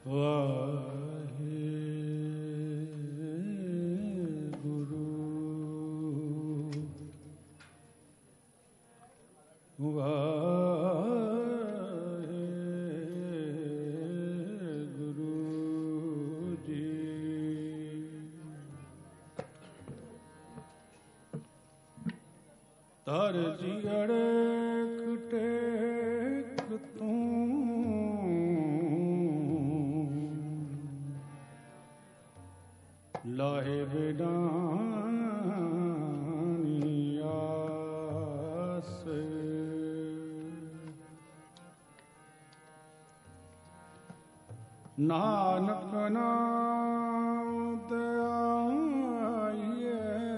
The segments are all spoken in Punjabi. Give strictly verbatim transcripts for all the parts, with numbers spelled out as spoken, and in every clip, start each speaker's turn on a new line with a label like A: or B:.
A: तर जिगड़े टेक तू लाहे बेदानियास नानक नाम दयाये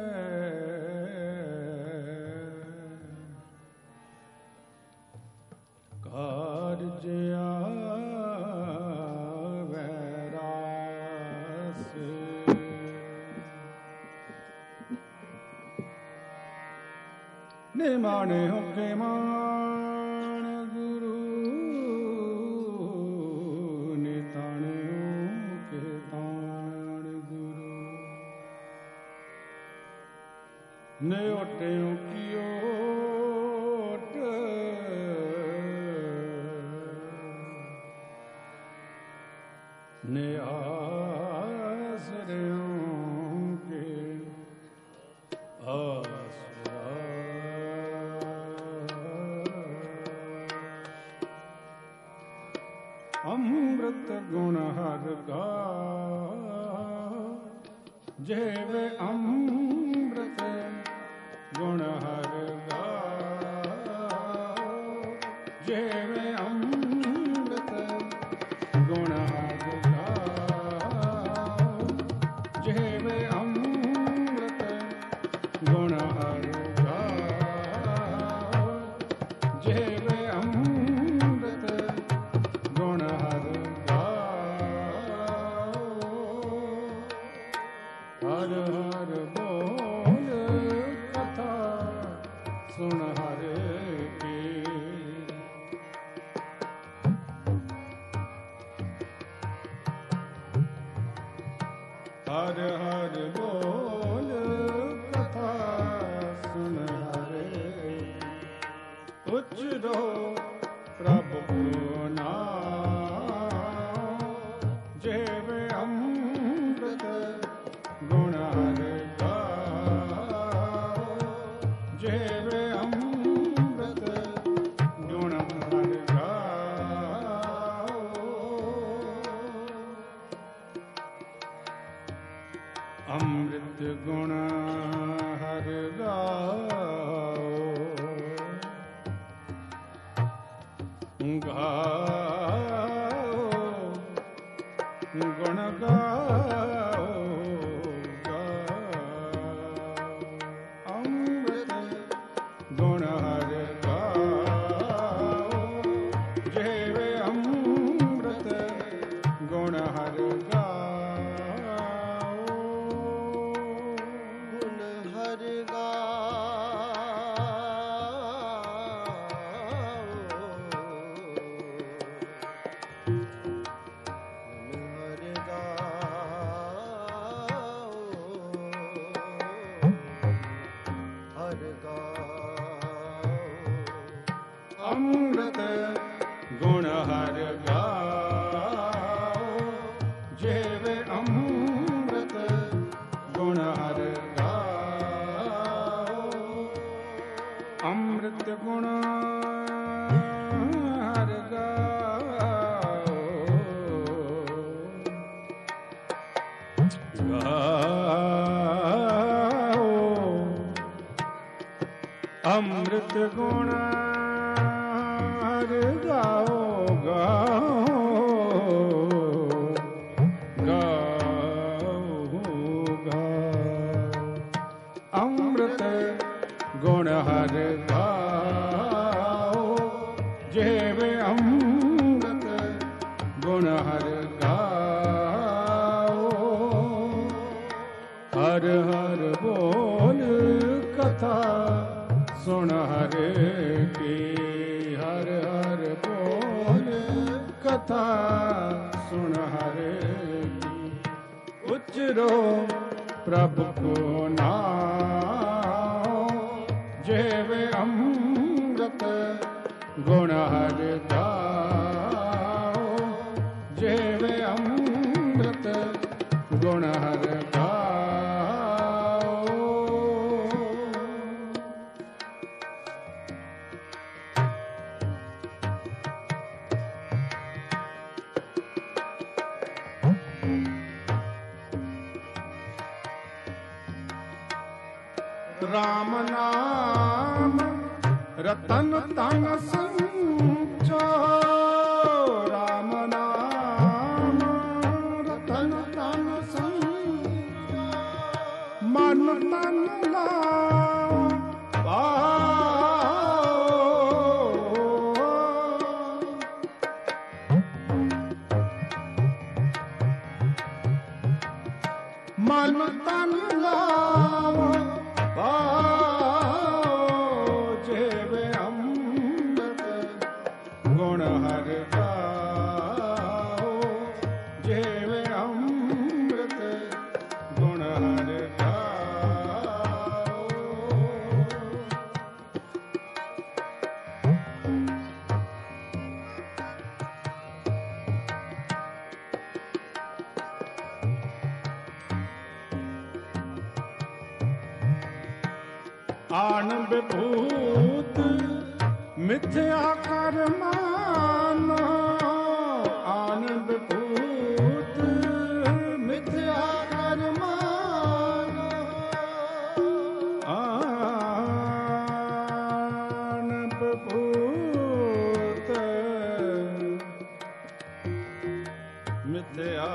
A: कारजया वैरास निमाने होके मान गुरु निताने होके तान गुरु ने ओटे की ओट ने आसरियों के आसरा अमृत गुण हर का जेवे अमृत गुण हर का जेवे अमृत गुण हर का जेवे अमृत गुण हर का जेवे अमृत गुण हर का हर हर बोल कथा सुन हर की हर हर बोल कथा सुन हरे उच्चरो प्रभु नाम जेवे अमृत गुण हर का जेवे अमृत गुण हर का अमृत गुण हर गाओ गाओ गुण गाओ गाओ अमृत गुण हर गाओ जेवे अमृत गुण हर गाओ अमृत गुण हर गाओ जेवे अमृत गुण हर गाओ अमृत गुण हर गाओ गाओ अमृत गुण गाओ गाओ गाओ गाओ अमृत गुण हर गाओ जेवे अमृत गुण हर गाओ हर हर बोल कथा सुन हरे की हर हर बोल कथा सुन हरे की। उचरो प्रभु को नाम जेवे अमृत गुण हर गाओ। जेवे अमृत गुण हर गाओ। राम नाम रतन तन संचो। राम नाम रतन तन संचो। मन तन लाओ मन तन लाओ। जेवे अमृत गुण हर गाओ। जेवे अमृत गुण हर गाओ। आन विभूत मिथ्या कर्मानो। आन विभूत मिथ्या कर्मानो। आन विभूत मिथ्या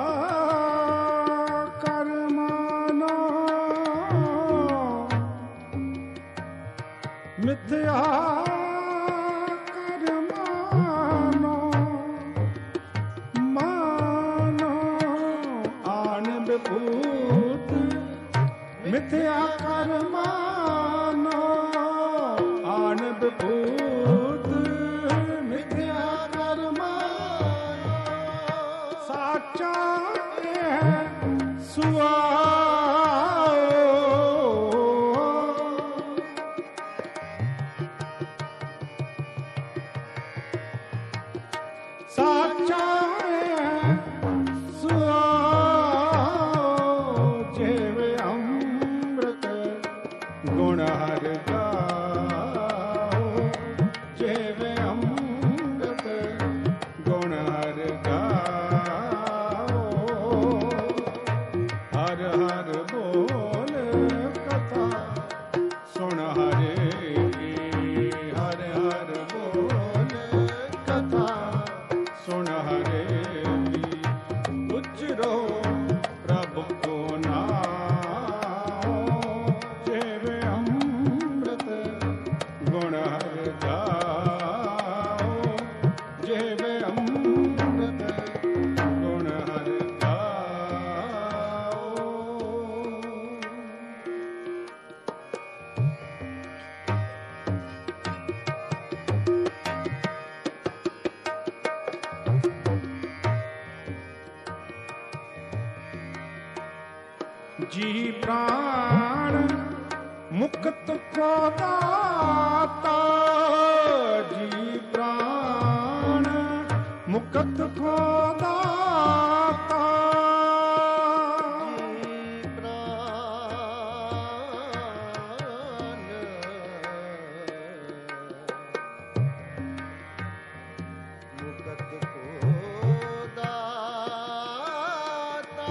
A: मिथ्या कर्मानो। मानो आन विभूत मिथ्या कर्मानो। आन विभूत मिथ्या कर्मानो। साचा है सुआ साचा सुआ। जेवे अमृत गुण हर गाओ। जेवे अमृत गुण हर गाओ। हर हर बोल कथा सुन हरे की। हर हर बोल कथा सुन हरे की। उचरो प्रभु को नाम जेवे अमृत गुण हर गाओ। जेवे अमृत गुण हर गाओ। जी प्राण मुक्त को दाता। जी प्राण मुक्त को दाता। जी प्राण मुक्त को दाता।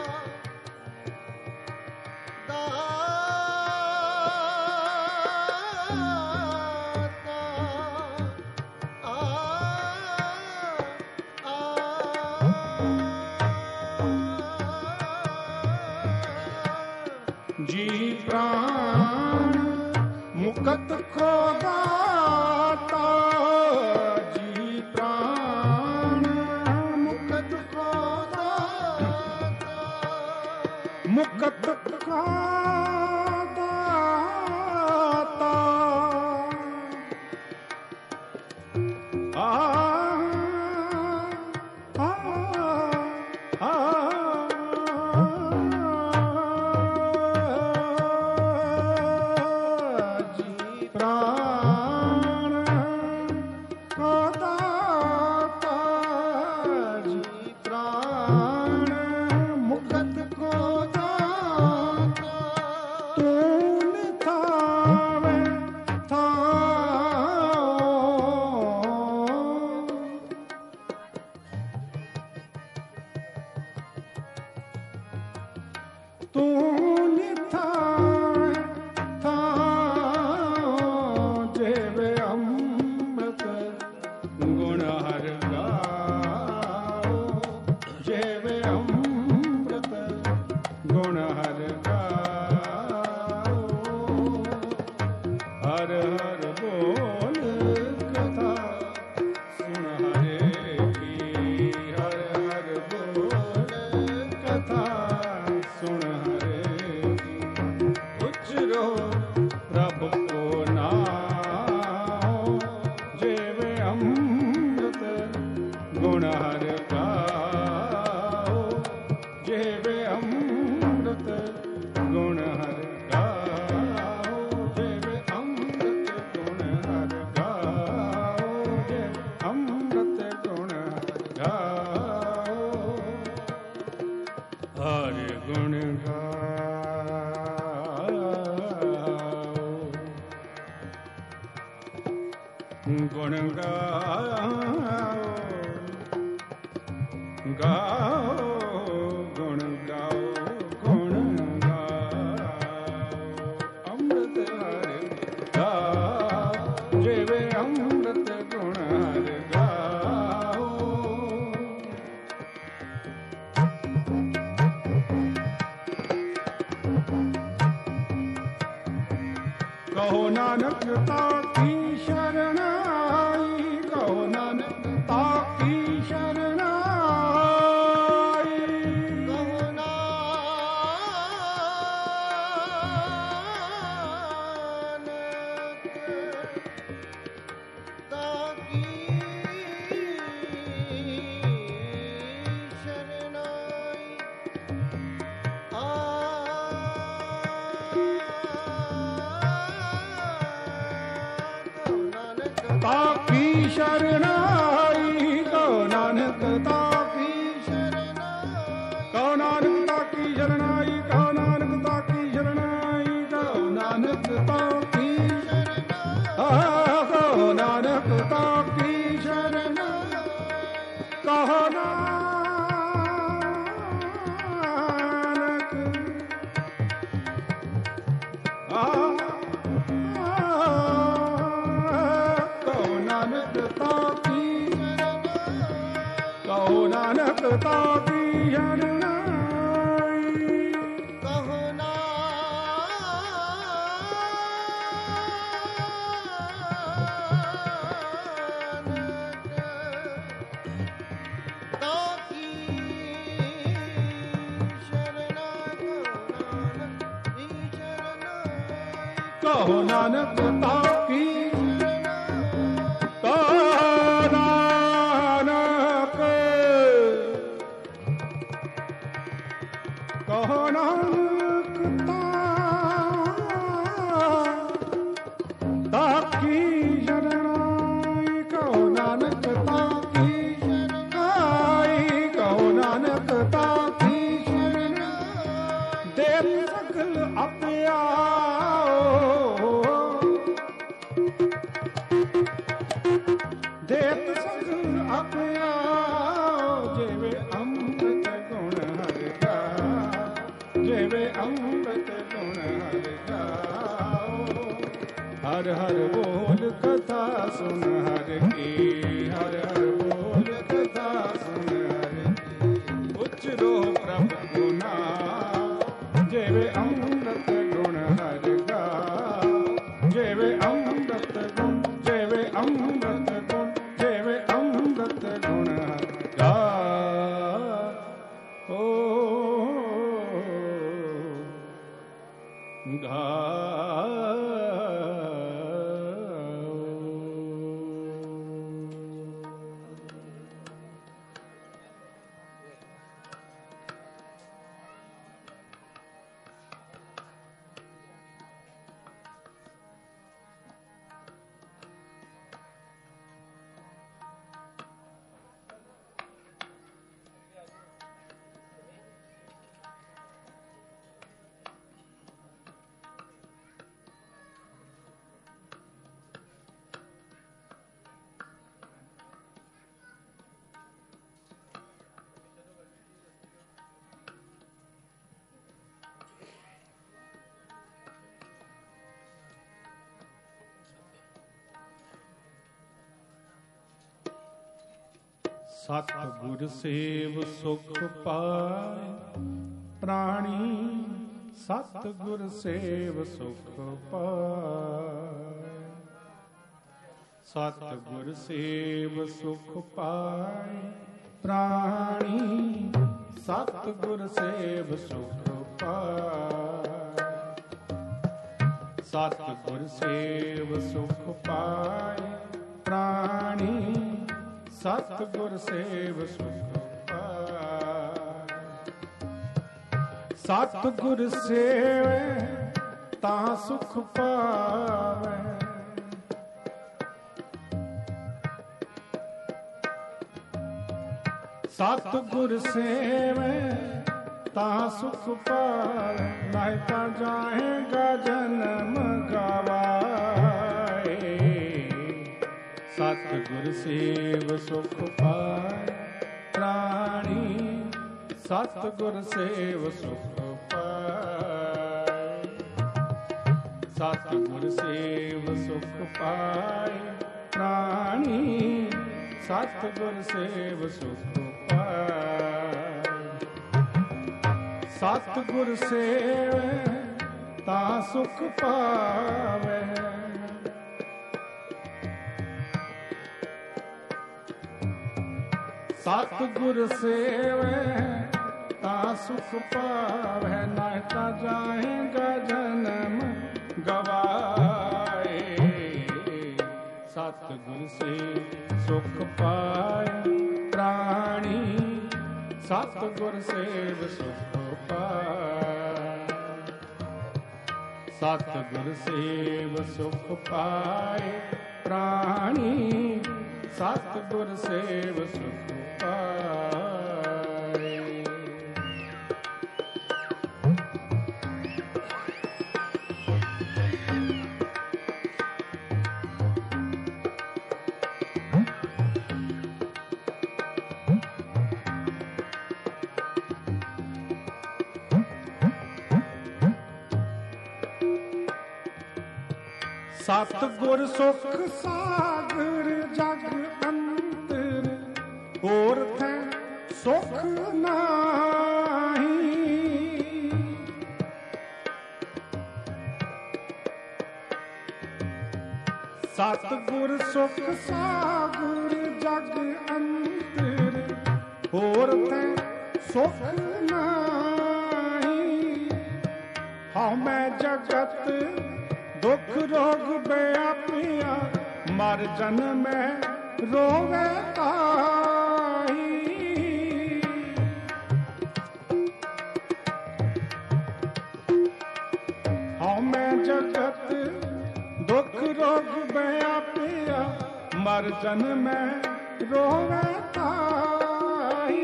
A: जी प्राण मुक्त को दाता। जी प्राण मुक्त को दाता। मुक्त का दाता। आ, आ, ਤੂੰ ਨਿਥਾਂ ਥਾਂ ਜਿਵੇਂ ਅੰਮ੍ਰਿਤ ਗੁਣ ਹਰਿ ਗਾਓ, ਜਿਵੇਂ ਅੰਮ੍ਰਿਤ ਗੁਣ ਹਰਿ ਗਾਓ। ਹਰ ਹਰ ਬੋਲ ਕਥਾ ਸੁਣ ਹਰੇ ਕੀ, ਹਰ ਹਰ ਬੋਲ ਕਥਾ ਸੁਣ ਹਰੇ ਕੀ। ਉਚਰੋ ਪ੍ਰਭ ਕੋ ਨਾਮ, ਜਿਵੇਂ ਅੰਮ੍ਰਿਤ ਗੁਣ ਹਰਿ ਗਾਓ, ਜਿਵੇਂ ਅੰਮ੍ਰਿਤ ਗੁਣ ਹਰਿ ਗਾਓ, ਜਿਵੇਂ ਅੰਮ੍ਰਿਤ ਗੁਣ ਹਰਿ ਗਾਓ, ਜਿਵੇਂ ਅੰਮ੍ਰਿਤ ਗੁਣ ਹਰਿ ਗਾਓ। ਹਰਿ ਗੁਣ ਗਾਓ, ਗੁਣ ਗਾਓ, ਗਾਓ ਗੁਣ ਗਾਓ, ਗੁਣ ਗਾਓ। ਅੰਮ੍ਰਿਤ ਹਰਿ ਗਾਓ, ਜਿਵੇਂ ਅੰਮ੍ਰਿਤ ਗੁਣ ਹਰਿ ਗਾਓ। ਕਹੋ ਨਾਨਕ ਤਾਕੀ ਸ਼ਰਨਾਈ, ਕਹੋ ਨਾਨਕ ਤਾਕੀ ਸ਼ਰਨਾਈ,
B: ਕਹੋ ਨਾਨਕ ਤਾਕੀ ਸ਼ਰਨਾਈ। ਆ ਕਹੋ ਨਾਨਕ
A: ਤਾਕੀ ਸ਼ਰਨਾਈ, ਕਹੋ ਨਾਨਕ ਤਾਕੀ
B: ਸ਼ਰਨਾਈ।
A: ਕਹੋ ਨਾਨਕ ਤਾਕੀ ਸ਼ਰਨਾਈ, ਕਹੋ ਨਾਨਕ ਤਾਕੀ ਸ਼ਰਨਾਈ, ਕਹੋ ਨਾਨਕ ਤਾਕੀ ਆਹ ਕਹੋ ਨਾਨਕ ਤਾਕੀ ਸ਼ਰਨਾਈ, ਕਹੋ ਨਾਨਕ ਆਹ ਕਹੋ ਨਾਨਕ ਤਾਕੀ, ਕਹੋ ਨਾਨਕ ਤਾਕੀ ਸ਼ਰਨਾਈ।
B: ਕਹੋ ਨਾਨਕ ਤਾਕੀ ਸ਼ਰਨਾਈ।
A: ਕਹੋ ਨਾਨਕ ਤਾਕੀ, ਕਹੋ ਨਾਨਕ, ਕਹੋ ਨਾਨਕ ਤਾਕੀ ਸ਼ਰਨਾਈ, ਕਹੋ ਨਾਨਕ ਤਾਕੀ ਸ਼ਰਨਾਈ, ਕਹੋ ਨਾਨਕ ਤਾਕੀ ਸ਼ਰਨਾਈ। ਦੇਵ ਸਗਲ ਆਪਿਆ ਦੇਤ ਸਗਲ ਆਪਿਆ, ਜਿਵੇਂ ਅੰਮ੍ਰਿਤ ਗੁਣ ਹਰਿ ਗਾਓ, ਜਿਵੇਂ ਅੰਮ੍ਰਿਤ ਗੁਣ ਹਰਿ ਗਾਓ। ਹਰ ਹਰ ਬੋਲ ਕਥਾ ਸੁਨ ਹਰਿ ਕੀ, ਹਰ ਹਰ ਬੋਲ ਕਥਾ ਸੁਨ ਹਰਿ ਕੀ। ਉਚਰੋ ਪ੍ਰਭ ਕੋ ਨਾਮ, ਜਿਵੇਂ ਅੰਮ੍ਰਿਤ ਗੁਣ ਹਰਿ ਗਾਓ, ਜਿਵੇਂ ਅੰਮ੍ਰਿਤ ਗੁਣ, ਜਿਵੇਂ ਅੰਮ੍ਰਿਤ ਗੁਣ, ਜਿਵੇਂ ਅੰਮ੍ਰਿਤ ਗੁਣ ਹਰਿ ਗਾਓ। ਸਤ ਗੁਰ ਸੇਵ ਸੁਖ ਪਾਏ ਪ੍ਰਾਣੀ, ਸਤ ਗੁਰ ਸੇਵ ਸੁਖ ਪਾਏ। ਸਤ ਗੁਰ ਸੇਵ ਸੁਖ ਪਾਏ ਪ੍ਰਾਣੀ, ਸਤ ਗੁਰ ਸੇਵ ਸੁਖ ਪਾਏ। ਸਤ ਗੁਰ ਸੇਵ ਸੁਖ ਪਾਏ ਪ੍ਰਾਣੀ, ਸਤ ਗੁਰ ਸੇਵ ਸੁਖ ਪਾਏ। ਸਤ ਗੁਰ ਸੇਵੈ ਤਾਂ ਸੁਖ ਪਾਵੈ, ਸਤ ਗੁਰ ਸੇਵੈ ਤਾਂ ਸੁਖ ਪਾਵੈ। ਨਹੀਂ ਤਾਂ ਜਾਏਗਾ ਜਨਮ ਗਵਾਏ, ਸਤ ਗੁਰ ਸੇਵ ਸੁਖ ਪਾਏ ਪ੍ਰਾਣੀ, ਸਤ ਗੁਰ ਸੇਵ ਸੁਖ ਪਾਏ। ਸਤ ਗੁਰ ਸੇਵ ਸੁਖ ਪਾਏ ਪ੍ਰਾਣੀ, ਸਤ ਗੁਰ ਸੇਵ ਸੁਖ ਪਾਏ। ਸਤ ਗੁਰ ਸੇਵੈ ਤਾਂ ਸੁਖ ਪਾਵੈ, ਸਤ ਗੁਰ ਸੇਵੈ ਤਾਂ ਸੁਖ ਪਾਵੈ। ਨਹੀਂ ਤਾਂ ਜਾਏਗਾ ਜਨਮ ਗਵਾਏ, ਸਤ ਗੁਰ ਸੇਵ ਸੁਖ ਪਾਏ ਪ੍ਰਾਣੀ, ਸਤ ਗੁਰ ਸੇਵ ਸੁਖ ਪਾਏ। ਸਤ ਗੁਰ ਸੇਵ ਸੁਖ ਪਾਏ ਪ੍ਰਾਣੀ, ਸਤ ਗੁਰ ਸੇਵ ਸੁਖ ਪਾਏ। ਸਤ ਗੁਰ ਸੁਖ ਸਾਗਰ ਜਗ ਅੰਤਰ, ਹੋਰ ਥੈ ਸੁਖ ਨਾਹੀ। ਸਤ ਗੁਰ ਸੁਖ ਸਾਗਰ ਜਗ ਅੰਤਰ, ਹੋਰ ਥੈ ਸੁਖ ਨਾਹੀ। ਹਉ ਮੈਂ ਜਗਤ ਦੁਖ ਰੋਗ ਬਿਆਪਿਆ, ਮਰ ਜਨਮੈ ਰੋਵੇ ਤਾਈ। ਹਉ ਮੈਂ ਜਗਤ ਦੁਖ ਰੋਗ ਬਿਆਪਿਆ, ਮਰ ਜਨਮੈ ਰੋਵੇ ਤਾਈ।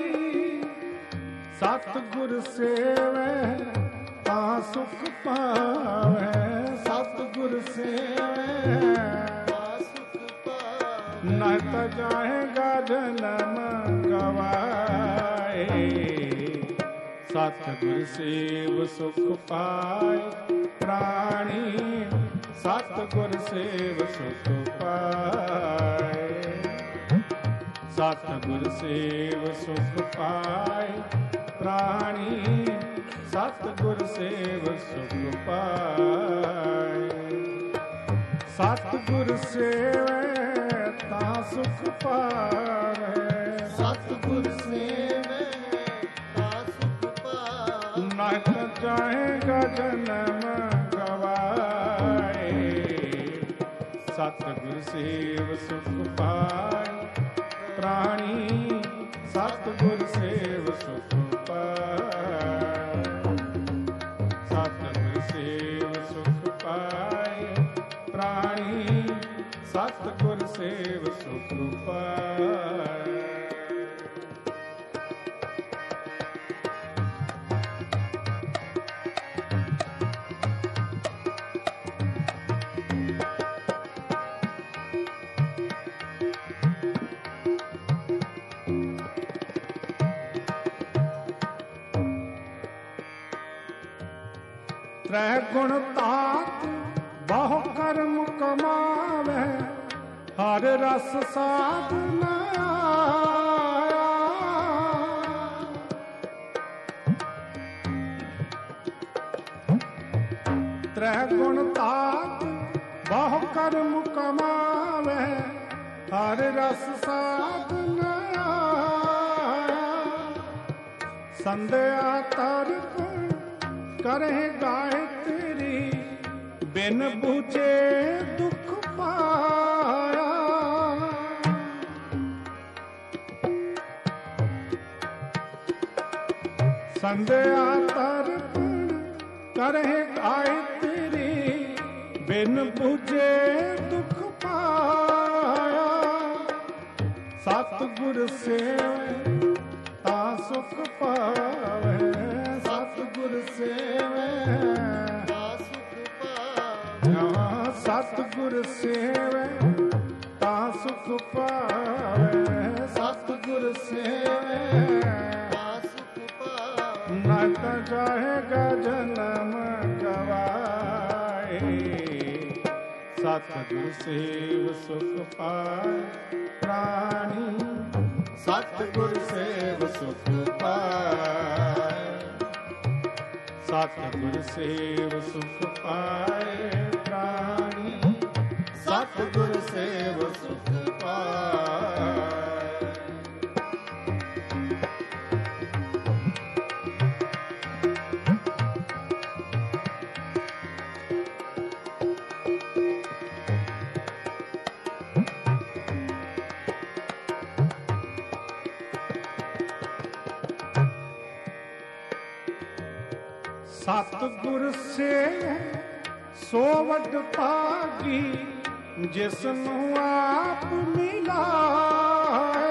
A: ਸਤ ਗੁਰ ਸੇਵੈ ਤਾਂ ਸੁਖ ਪਾਵੈ, ਸਤ ਗੁਰ ਸੇਵੈ ਤਾਂ ਸੁਖ ਪਾਵੈ। ਨਹੀਂ ਤਾਂ ਜਾਏਗਾ ਜਨਮ ਗਵਾਏ, ਸਤ ਗੁਰ ਸੇਵ ਸੁਖ ਪਾਏ ਪ੍ਰਾਣੀ, ਸਤ ਗੁਰ ਸੇਵ ਸੁਖ ਪਾਏ। ਸਤ ਗੁਰ ਸੇਵ ਸੁਖ ਪਾਏ ਪ੍ਰਾਣੀ, ਸਤ ਗੁਰ ਸੇਵ ਸੁਖ ਪਾਏ। ਸਤ ਗੁਰ ਸੇਵੈ ਤਾਂ ਸੁਖ ਪਾਵੈ,
B: ਸਤ ਗੁਰ ਸੇਵੈ ਤਾਂ ਸੁਖ ਪਾਵੈ।
A: ਨਹੀਂ ਤਾਂ ਜਾਏਗਾ ਜਨਮ ਗਵਾਏ, ਸਤ ਗੁਰ ਸੇਵ ਸੁਖ ਪਾਏ ਪ੍ਰਾਣੀ, ਸਤ ਗੁਰ ਸੇਵ ਸੁਖ ਪਾਏ। ਸਤ ਗੁਰ ਸੇਵ ਸੁਖ ਪਾਏ ਪ੍ਰਾਣੀ, ਸਤ ਗੁਰ ਸੇਵ ਸੁਖ ਪਾਏ। ਤ੍ਰੈ ਗੁਣ ਤਾਤ ਬਹੁ ਕਰਮ ਕਮਾਵੈ, ਹਰ ਰਸ ਸਾਧ ਨ ਆਇਆ। ਤ੍ਰੈ ਗੁਣ ਤਾਤ ਬਹੁ ਕਰਮ ਕਮਾਵੇ, ਹਰ ਰਸ ਸਾਧਨ ਆਇਆ। ਸੰਧਿਆ ਤਰਕ ਕਰਹਿ ਗਾਇਤਰੀ, ਬਿਨ ਬੂਝੇ ਦੁਖ ਪਾਇਆ। ਸੰਧਿਆ ਤਰਕ ਕਰਹਿ ਗਾਇਤਰੀ, ਬਿਨ ਬੂਝੇ ਦੁਖ ਪਾਇਆ। ਸਤਿਗੁਰ ਸੇਵੈ ਤਾਂ ਸੁਖ ਪਾਵੇ, ਸਤਿਗੁਰ ਸੇਵੈ
B: ਤਾਂ ਸੁਖ ਪਾਵੇ।
A: ਸਤਿਗੁਰ ਸੇਵੈ ਤਾਂ ਸੁਖ ਪਾਵੇ, ਸਤਿਗੁਰ ਸੇਵੈ
B: ਤਾਂ ਸੁਖ ਪਾਵੇ।
A: ਨਾ ਤਾਂ ਜਾਹੇਗਾ ਜਨਮ ਗਵਾਏ, ਸਤਿਗੁਰ ਸੇਵ ਸੁਖ ਪਾਏ ਪ੍ਰਾਣੀ। ਸਤਿਗੁਰ ਸੇਵ ਸੁਖ ਪਾਏ, ਸਤਿਗੁਰ ਸੇਵ ਸੁਖ ਪਾਏ ਪ੍ਰਾਣੀ। ਸਤਿਗੁਰ ਸੇਵ ਸੁਖ ਪਾਏ। ਸਤਿਗੁਰ ਸੇਵੈ ਸੋ ਵਡ ਭਾਗੀ, ਜਿਸ ਨੂੰ ਆਪ ਮਿਲਾਏ।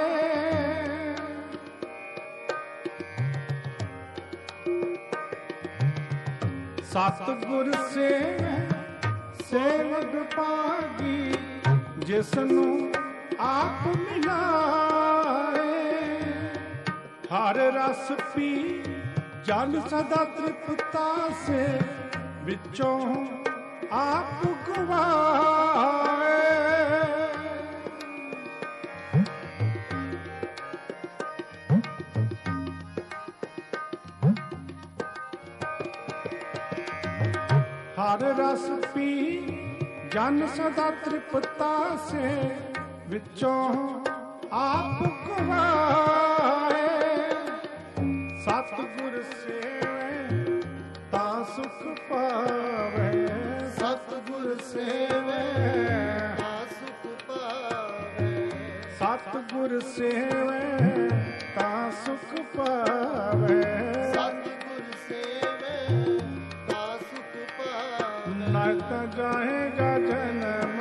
A: ਸਤਿਗੁਰ ਸੇਵੈ ਸੇ ਵਡ ਭਾਗੀ, ਜਿਸ ਨੂੰ ਆਪ ਮਿਲਾਏ। ਹਰ ਰਸ ਪੀ ਜਨ ਸਦਾ ਤ੍ਰਿਪਤਾ ਸੇ, ਵਿੱਚੋਂ ਆਪ ਗਵਾਏ। ਹਰ ਰਸ ਪੀ ਜਨ ਸਦਾ ਤ੍ਰਿਪਤਾ ਸੇ, ਵਿੱਚੋਂ ਆਪ ਗਵਾਏ। ਸਤਿਗੁਰ ਸੇਵੈ ਤਾਂ ਸੁਖ ਪਾਵੇ, ਸਤਿਗੁਰ ਸੇਵੈ
B: ਤਾਂ ਸੁਖ ਪਾਵੇ।
A: ਸਤਿਗੁਰ ਸੇਵੈ ਤਾਂ ਸੁਖ ਪਾਵੇ।
B: ਸਤਿਗੁਰ ਸੇਵੈ ਤਾਂ ਸੁਖ ਪਾਵੇ।
A: ਨਾ ਤਾਂ ਜਾਹੇਗਾ ਜਨਮ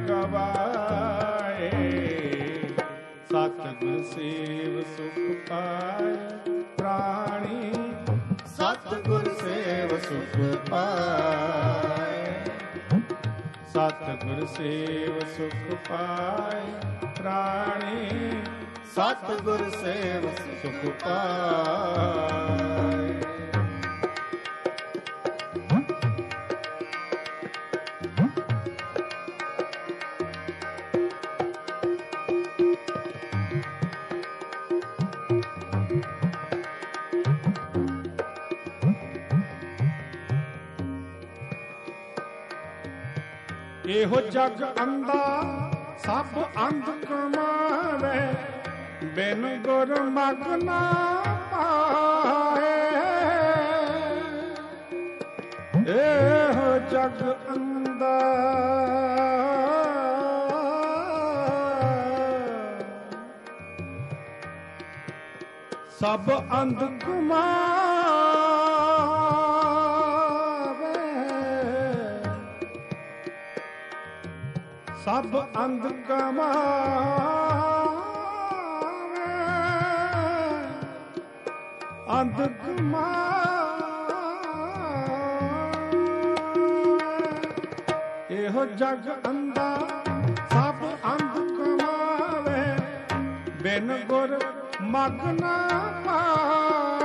A: ਗਵਾਏ, ਸਤਿਗੁਰ ਸੇਵ ਸੁਖ ਪਾਏ ਪ੍ਰਾਣੀ। ਸਤਿਗੁਰ ਸੇਵ ਸੁਖ ਪਾਏ, ਸਤਿਗੁਰ ਸੇਵ ਸੁਖ ਪਾਏ ਪ੍ਰਾਣੀ। ਸਤਿਗੁਰ ਸੇਵ ਸੁਖ ਪਾਏ। ਇਹੋ ਜਗ ਅੰਧਾ ਸਭ ਅੰਧ ਕਮਾਵੇ, ਬਿਨ ਗੁਰ ਮਗ ਨਾ ਪਾਏ। ਇਹੋ ਜਗ ਅੰਧਾ ਸਭ ਅੰਧ ਕਮਾਵੇ, ਸਭ ਅੰਧ ਕਮਾਵੇ। ਅੰਧ ਕਮਾਵੇ ਇਹੋ ਜਗ ਅੰਧਾ ਸਭ ਅੰਧ ਕਮਾਵੇ, ਬਿਨ ਗੁਰ ਮਗ ਨਾ ਪਾਏ।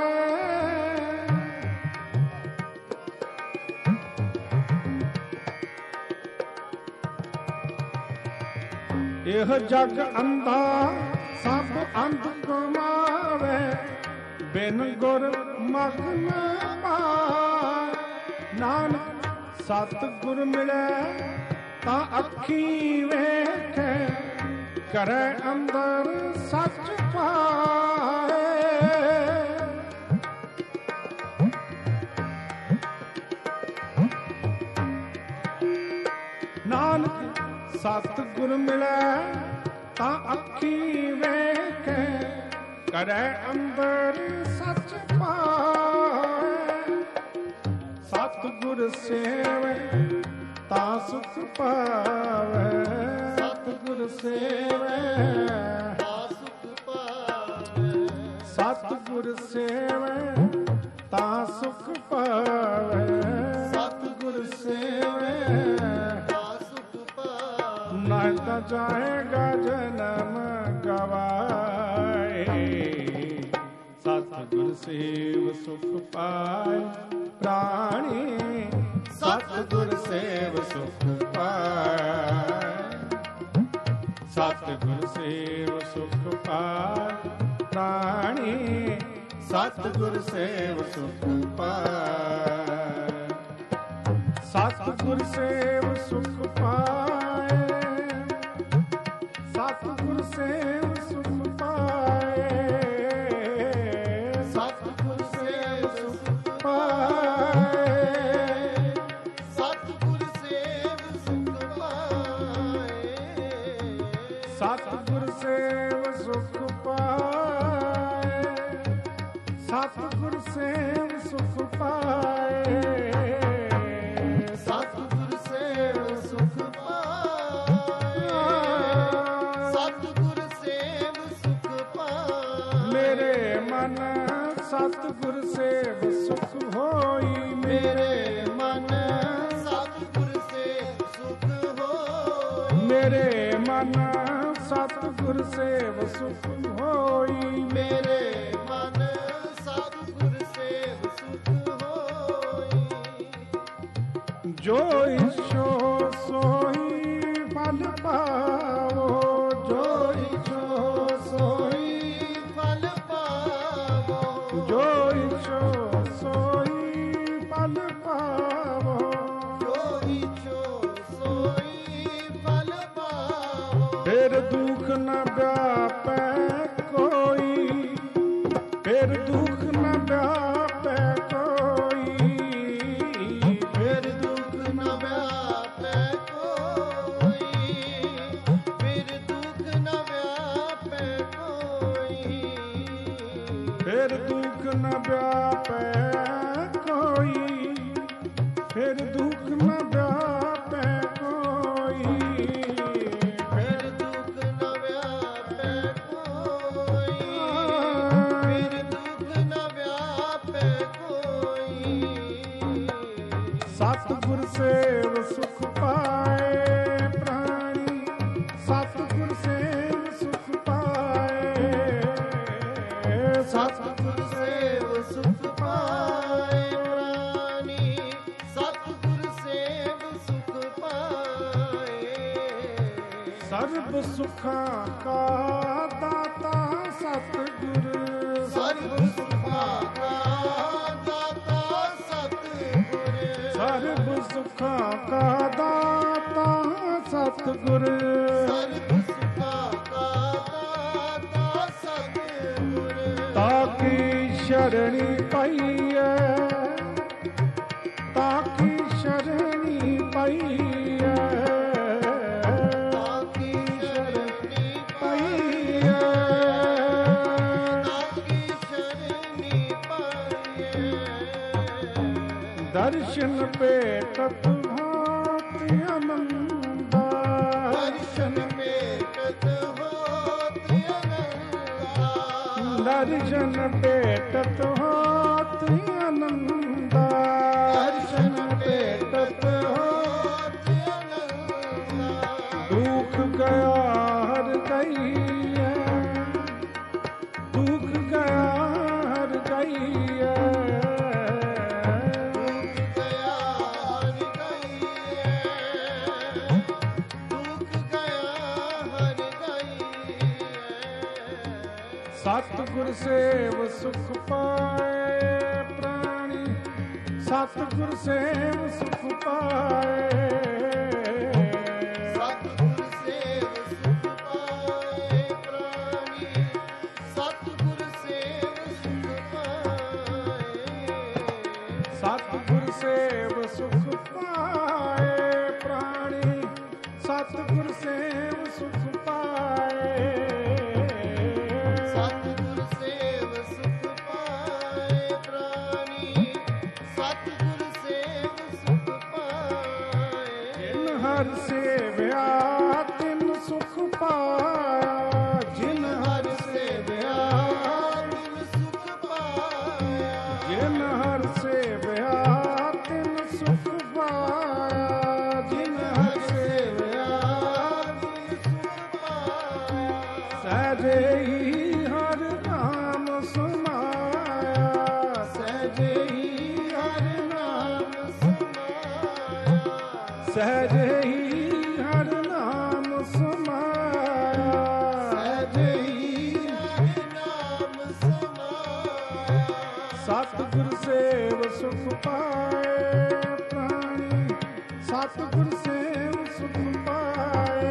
A: ਇਹ ਜਗ ਅੰਧਾ ਸਭ ਅੰਧ ਕਮਾਵੇ, ਬਿਨ ਗੁਰ ਮਗ ਨਾ ਪਾਏ। ਨਾਨਕ ਸਤਿਗੁਰ ਮਿਲੈ ਤਾਂ ਅੱਖੀ ਵੇਖੈ, ਕਰੈ ਅੰਦਰ ਸੱਚ ਪਾਏ। ਨਾਨਕ ਸਤਿਗੁਰ ਮਿਲੈ ਤਾਂ ਅੱਖੀ ਵੇਖੈ, ਕਰੈ ਅੰਦਰ ਸੱਚ ਪਾਏ। ਸਤਿਗੁਰ ਸੇਵੈ ਤਾਂ ਸੁਖ ਪਾਵੈ, ਸਤਿਗੁਰ ਸੇਵੈ
B: ਤਾਂ ਸੁਖ ਪਾਵੈ।
A: ਸਤਿਗੁਰ ਸੇਵੈ ਤਾਂ ਸੁਖ ਪਾਵੈ, ਸਤਿਗੁਰ ਸੇਵੈ
B: ਤਾਂ ਸੁਖ ਪਾਵੈ।
A: ਨਾਇ ਤਾਂ ਜਾਏਗਾ ਜਨਮ ਗਵਾਏ। ਸਤਿਗੁਰ ਸੇਵ ਸੁਖ ਪਾਏ ਪ੍ਰਾਣੀ, ਸਤਿਗੁਰ ਸੇਵ ਸੁਖ ਪਾਏ। ਸਤਿਗੁਰ ਸੇਵ ਸੁਖ ਪਾਏ ਪ੍ਰਾਣੀ, ਸਤਿਗੁਰ ਸੇਵ ਸੁਖ ਪਾਏ। ਸਤਿਗੁਰ ਸੇਵ ਸੁਖ ਪਾਏ, ਸਤਿਗੁਰ ਸੇਵ ਸੁਖ ਪਾਏ। ਸਤਿਗੁਰ ਸੇਵ ਸੁਖ ਪਾਏ,
B: ਸਤਿਗੁਰ ਸੇਵ ਸੁਖ ਪਾਏ।
A: ਸਤਿਗੁਰ ਸੇਵ ਸੁਖ ਪਾਏ, ਸਤਿਗੁਰ ਸੇਵ ਸੁਖ ਪਾਏ।
B: ਸਤਿਗੁਰ ਸੇਵ ਸੁਖ ਪਾਏ। ਸਤਿਗੁਰ ਸੇਵ ਸੁਖ ਪਾਏ।
A: ਮੇਰੇ ਮਨ ਸਤਿਗੁਰ ਸੇਵ ਸੁਖ ਹੋਈ,
B: ਮੇਰੇ ਮਨ ਸਤਿਗੁਰ ਸੇਵ ਸੁਖ ਹੋਈ।
A: ਮੇਰੇ ਮਨ ਸਤਿਗੁਰ ਸੇਵ ਸੁਖ ਹੋਈ।
B: ਮੇਰੇ ਮਨ ਸਤਿਗੁਰ ਸੇਵ ਸੁਖ ਹੋਈ।
A: ਜੋ ਇਛੋ ਸੋਈ ਫਲ ਪਾਵੋ, ਜੋ ਇਛੋ ਸੋਈ,
B: ਫਲ ਪਾਵੋ।
A: ਜੋ ਇਛੋ ਸੋਈ ਫਲ ਪਾਵੋ।
B: ਜੋ ਇਛੋ ਸੋਈ ਫਲ ਪਾਵੋ।
A: ਫਿਰ ਦੁਖ ਨ ਵਿਆਪੈ ਕੋਈ, ਫਿਰ ਦੁਖ ਨ ਵਿਆਪੈ ਕੋਈ।
B: ਫਿਰ ਦੁਖ ਨ ਵਿਆਪੈ ਕੋਈ। ਫਿਰ ਦੁਖ ਨ ਵਿਆਪੈ ਕੋਈ।
A: ਫਿਰ ਦੁਖ ਨ ਵਿਆਪੈ ਕੋਈ, ਫਿਰ ਦੁਖ ਨ ਵਿਆਪੈ ਕੋਈ।
B: ਫਿਰ ਦੁਖ ਨ ਵਿਆਪੈ ਕੋਈ। ਫਿਰ ਦੁਖ ਨ ਵਿਆਪੈ ਕੋਈ।
A: ਸਤਿਗੁਰ ਸੇਵ ਸੁਖ ਪਾਏ ਪ੍ਰਾਣੀ, ਸਤਿਗੁਰ ਸੇਵ ਸੁਖ ਪਾਏ।
B: ਸਤਿਗੁਰ ਸੇਵ ਸੁਖ ਪਾਏ ਪ੍ਰਾਣੀ। ਸਤਿਗੁਰ ਸੇਵ ਸੁਖ ਪਾਏ।
A: ਸਰਬ ਸੁਖਾਂ ਕਾ ਦਾਤਾ ਸਤਿਗੁਰ,
B: ਸਰਬ ਸੁਖਾਂ ਕਾ ਦਾਤਾ ਸਤਿਗੁਰ।
A: ਸਰਬ ਸੁਖਾਂ ਕਾ ਦਾਤਾ ਸਤਿਗੁਰ।
B: ਸਰਬ ਸੁਖਾਂ ਕਾ ਦਾਤਾ ਸਤਿਗੁਰ।
A: ਤਾਕੀ ਸ਼ਰਣੀ ਪਾਈਐ, ਤਾਕੀ ਸ਼ਰਣੀ ਪਾਈਐ।
B: ਤਾਕੀ ਸ਼ਰਣੀ
A: ਪਾਈਐ,
B: ਤਾਕੀ ਸ਼ਰਣੀ ਪਾਈਐ।
A: ਦਰਸ਼ਨ ਭੇਟਤ ਹੋਤ ਆਨੰਦਾ।
B: ਦਰਸ਼ਨ ਭੇਟਤ ਹੋਤ ਆਨੰਦਾ।
A: ਦਰਸ਼ਨ ਭੇਟਤ ਹੋਤ ਆਨੰਦਾ। ਦਰਸ਼ਨ ਭੇਟਤ ਹੋਤ
B: ਆਨੰਦਾ।
A: ਦੁਖ ਗਿਆ ਹਰ ਗਈਐ, ਦੁਖ ਗਿਆ ਹਰ ਗਈਐ।
B: ਦੁਖ ਗਿਆ ਹਰਿ ਗਈਐ। ਦੁਖ ਗਿਆ ਹਰਿ ਗਈਐ।
A: ਸਤਿਗੁਰ ਸੇਵ ਸੁਖ ਪਾਏ ਪ੍ਰਾਣੀ, ਸਤਿਗੁਰ ਸੇਵ ਸੁਖ ਪਾਏ।
B: ਸਤਿਗੁਰ ਸੇਵ ਸੁਖ ਪਾਏ ਪ੍ਰਾਣੀ, ਸਤਿਗੁਰ ਸੇਵ ਸੁਖ ਪਾਏ।
A: ਸਤਿਗੁਰ ਸੇਵ ਸੁਖ ਪਾਏ ਪ੍ਰਾਣੀ, ਸਤਿਗੁਰ ਸੇਵ ਸੁਖ ਪਾਏ।
B: ਸਤਿਗੁਰ ਸੇਵ ਸੁਖ ਪਾਏ ਪ੍ਰਾਣੀ, ਸਤਿਗੁਰ ਸੇਵ ਸੁਖ ਪਾਏ।
A: ਜਿਨ ਹਰਿ ਸੇਵਿਆ ਤਿਨ ਸੁਖ ਪਾਇਆ, ਜਿਨ ਹਰਿ ਸੇਵਿਆ
B: ਤਿਨ ਸੁਖ ਪਾਇਆ।
A: ਜਿਨ ਹਰਿ ਸੇਵਿਆ ਤਿਨ ਸੁਖ ਪਾਇਆ, ਜਿਨ ਹਰਿ ਸੇਵਿਆ
B: ਤਿਨ ਸੁਖ ਪਾਇਆ।
A: ਸਹਿਜੇ ਹੀ ਹਰਿ ਨਾਮ ਸਮਾਇਆ, ਸਹਿਜੇ ਹੀ ਹਰਿ ਨਾਮ
B: ਸਮਾਇਆ।
A: ਸਹਿਜੇ ਹੀ ਹਰਿ ਨਾਮ ਸਮਾਇਆ, ਸਹਿਜੇ ਹੀ
B: ਹਰਿ ਨਾਮ ਸਮਾਇਆ।
A: ਸਤਿਗੁਰ ਸੇਵ ਸੁਖ ਪਾਏ ਪ੍ਰਾਣੀ, ਸਤਿਗੁਰ ਸੇਵ ਸੁਖ ਪਾਏ।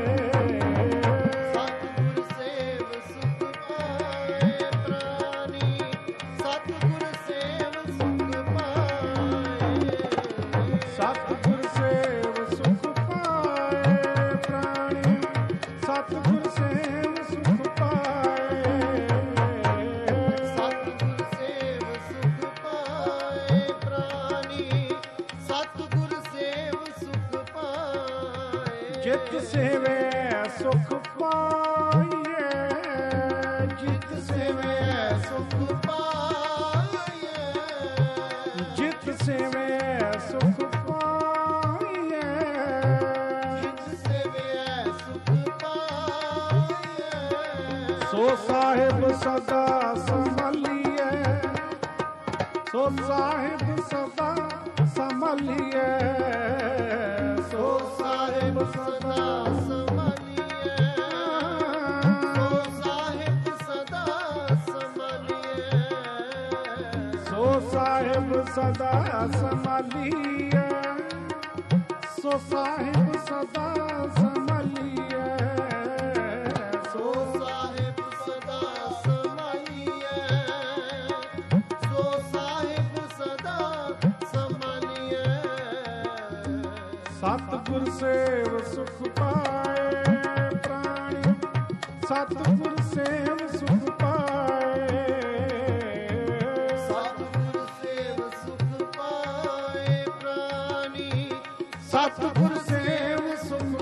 B: ਸਤਿਗੁਰ ਸੇਵ ਸੁਖ ਪਾਏ ਪ੍ਰਾਣੀ, ਸਤਿਗੁਰ ਸੇਵ ਸੁਖ ਪਾਏ।
A: ਸਤਿਗੁਰ ਸੇਵ ਸੁਖ ਪਾਏ ਪ੍ਰਾਣੀ, ਸਤਿਗੁਰ ਸੇਵ ਸੁਖ ਪਾਏ।
B: ਸਤਿਗੁਰ ਸੇਵ ਸੁਖ ਪਾਏ ਪ੍ਰਾਣੀ, ਸਤਿਗੁਰ ਸੇਵ ਸੁਖ ਪਾਏ।
A: ਜਿਤ ਸੇਵੈ ਸੁਖ ਪਾਈਐ, ਜਿਤ ਸੇਵੈ ਸੁਖ
B: ਪਾਏ।
A: ਜਿਤ ਸੇਵੈ ਸੁਖ ਪਾਈਐ।
B: ਜਿਤ ਸੇਵਿਆ ਸੁਖ ਪਾਏ।
A: ਸੋ ਸਾਹਿਬ ਸਦਾ ਸੰਭਾਲੀਐ, ਸੋ ਸਾਹਿਬ ਸਦਾ ਸੰਭਾਲੀਐ, ਸੋ ਸਾਹਿਬ ਸਦਾ
B: ਸੰਭਾਲੀਐ। ਸੋ ਸਾਹਿਬ ਸਦਾ ਸੰਭਾਲੀਐ।
A: ਸੋ ਸਾਹਿਬ ਸਦਾ ਸੰਭਾਲੀਐ, ਸੋ ਸਾਹਿਬ ਸਦਾ ਸੰਭਾਲੀਐ,
B: ਸੋ ਸਾਹਿਬ ਸਦਾ ਸੰਭਾਲੀਐ। ਸੋ ਸਾਹਿਬ ਸਦਾ ਸੰਭਾਲੀਐ।
A: ਸਤਿਗੁਰ ਸੇਵ ਸੁਖ ਪਾਏ ਪ੍ਰਾਣੀ, ਸਤਿਗੁਰ ਸੇਵ ਸੁਖ ਪਾਏ।
B: ਸਤਿਗੁਰ ਸੇਵ ਸੁਖ ਪਾਏ ਪ੍ਰਾਣੀ,
A: ਸਤਿਗੁਰ ਸੇਵ ਸੁਖ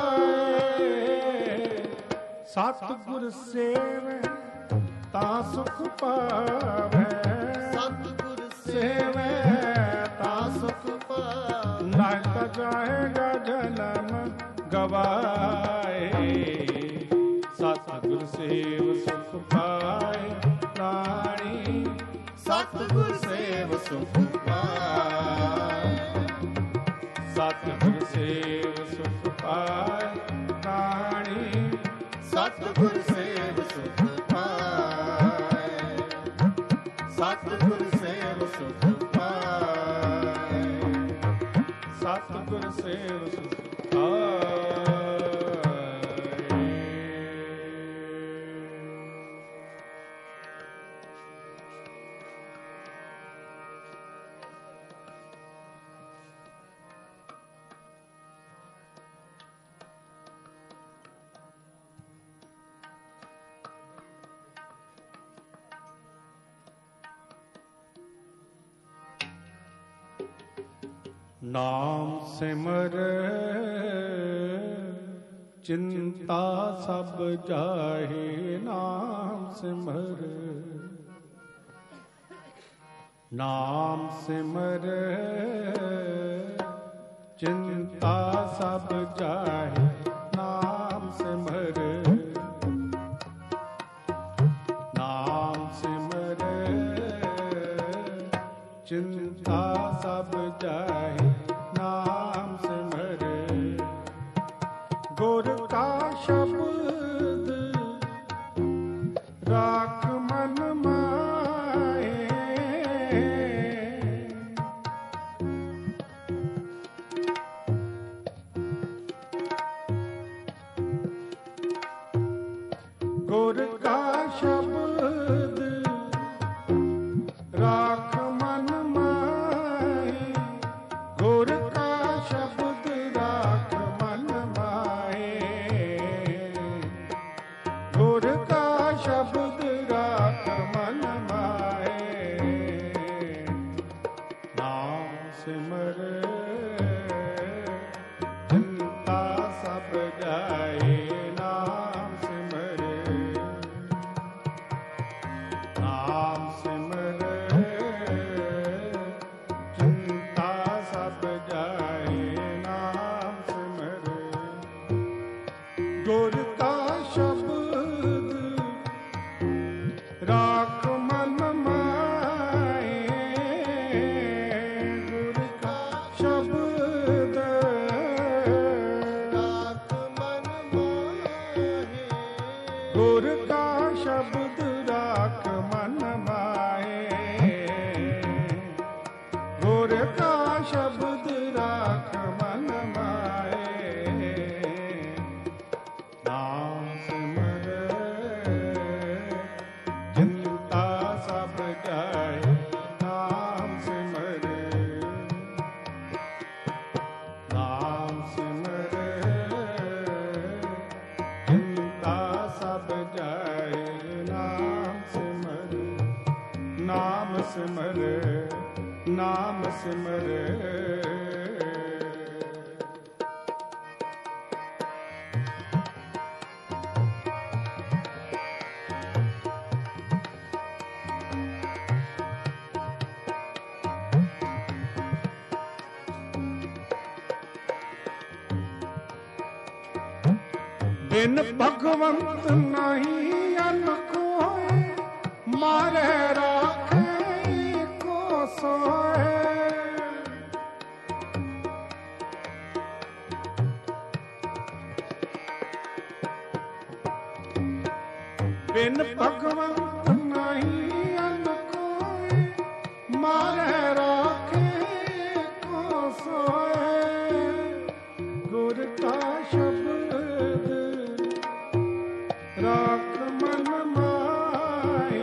A: ਪਾਏ। ਸਤਿਗੁਰ ਸੇਵ ਤਾਂ ਸੁਖ ਪਾਵੈ,
B: ਸਤਿਗੁਰ
A: ਸੇਵੈ ਤਾਂ
B: ਸੁਖ ਪਾਵੇ।
A: ਨਾਇ ਤਾ ਜਾਏਗਾ ਜਨਮ ਗਵਾਏ। ਸਤਿਗੁਰ ਸੇਵ ਸੁਖ ਪਾਏ ਪ੍ਰਾਣੀ, ਸਤਿਗੁਰ ਸੇਵ ਸੁਖ ਪਾਏ। ਸਤਿਗੁਰ ਸੇਵ ਸੁਖ ਪਾਏ ਪ੍ਰਾਣੀ, ਸਤਿਗੁਰ ਸੇਵ ਸੁਖ ਪਾਏ। ਸਤਿਗੁਰ ਸੇਵ ਸੁਖ ਪਾਏ। ਸਤਿਗੁਰ ਸੇਵ ਸੁਖ ਪਾਏ। ਨਾਮ ਸਿਮਰ ਚਿੰਤਾ ਸਭ ਜਾਹੇ, ਨਾਮ ਸਿਮਰ ਨਾਮ ਸਿਮਰ ਚਿੰਤਾ ਸਭ ਜਾਹੇ, ਨਾਮ ਸਿਮਰ ਨਾਮ ਸਿਮਰ ਚਿੰਤਾ ਸਭ ਜਾਹੇ, ਨਾਮ ਸਿਮਰ ਗੁਰ ਕਾ ਸ਼ਬਦ ਰਾਖ ਮਨ ਮਾਏ, ਰਾਖ ਮਨ ਮਾਹੀ ਗੁਰ ਕਾ ਸ਼ਬਦ ਰਾਖ ਮਨ ਮਾਹੀ ਗੁਰ ਕਾ ਸ਼ਬਦ ਰਾਖ ਮਨ ਮਾਹੀ ਨਾਮ ਸਿਮਰ ਚਿੰਤਾ ਸਭ ਜਾਏ ਨਾਮ ਸਿਮਰ ਨਾਮ ਸਿਮਰ ਚਿੰਤਾ ਸਭ ਜਾਏ ਨਾਮ ਸਿਮਰ ਗੁਰ ਕਾ ਸ਼ਬਦ ਰਾਖ ਮਨ ਮਾਹੀ ਗੁਰ ਕਾ ਸ਼ਬਦ
B: ਰਾਖ ਮਨ ਮਾਹੀ
A: ਗੁਰ ਕਾ ਸ਼ਬਦ ਰਾਖ ਮਨ ਮਾਹੀ ਗੁਰ ਕਾ ਸ਼ਬਦ ਰਾਖ ਮਨ ਮਾਹੀ ਨਾਮ ਸਿਮਰ ਚਿੰਤਾ ਸਭ ਜਾਏ ਨਾਮ ਸਿਮਰ ਨਾਮ ਸਿਮਰ ਚਿੰਤਾ ਸਭ ਜਾਏ ਨਾਮ ਸਿਮਰ ਨਾਮ ਸਿਮਰ ਨਾਮ ਸਿਮਰ ਬਿਨ ਭਗਵੰਤ ਨਹੀਂ ਅਨਕ ਹੋਏ ਮਾਰੇ ਰਾਖੇ ਕੋ ਸੋਏ ਬਿਨ ਭਗਵੰਤ ਨਹੀਂ ਅਨਕ ਹੋਏ ਮਾਰੇ ਰਾਖੇ ਕੋ ਸੋਏ ਗੁਰ ਕਾ ਸ਼ਬਦ ਰਾਖ ਮਨ ਮਾਹੀ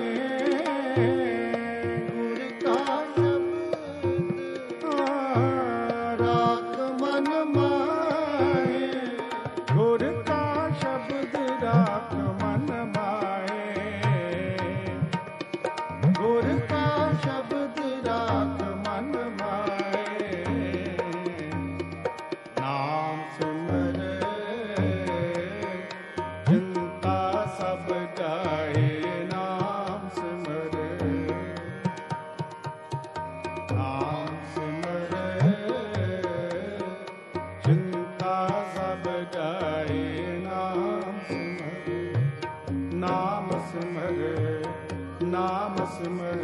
A: ਗੁਰ ਕਾ ਸ਼ਬਦ ਰਾਖ ਮਨ ਮਾਹੀ ਗੁਰ ਕਾ ਸ਼ਬਦ ਰਾਖ ਮਨ ਮਾਹੀ ਗੁਰ ਕਾ ਸ਼ਬਦ ਰਾਖ ਮਨ ਮਾਹੀ ਨਾਮ ਸਿਮਰ ਚਿੰਤਾ ਸਭ ਜਾਏ ਨਾਮ ਸਿਮਰ ਨਾਮ ਸਿਮਰ ਚਿੰਤਾ ਸਭ ਜਾਏ ਨਾਮ ਸਿਮਰ ਨਾਮ ਸਿਮਰ ਨਾਮ ਸਿਮਰ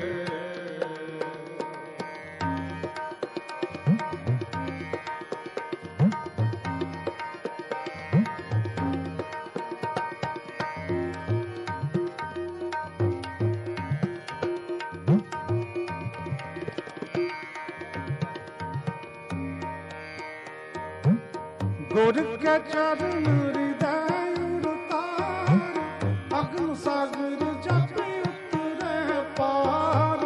A: ਗੁਰ ਕੇ ਚਰਨ ਹਿਰਦੈ ਉਤਾਰ ਅਗਨ ਸਾਗਰ ਜਪ ਉਤਰੈ ਪਾਰ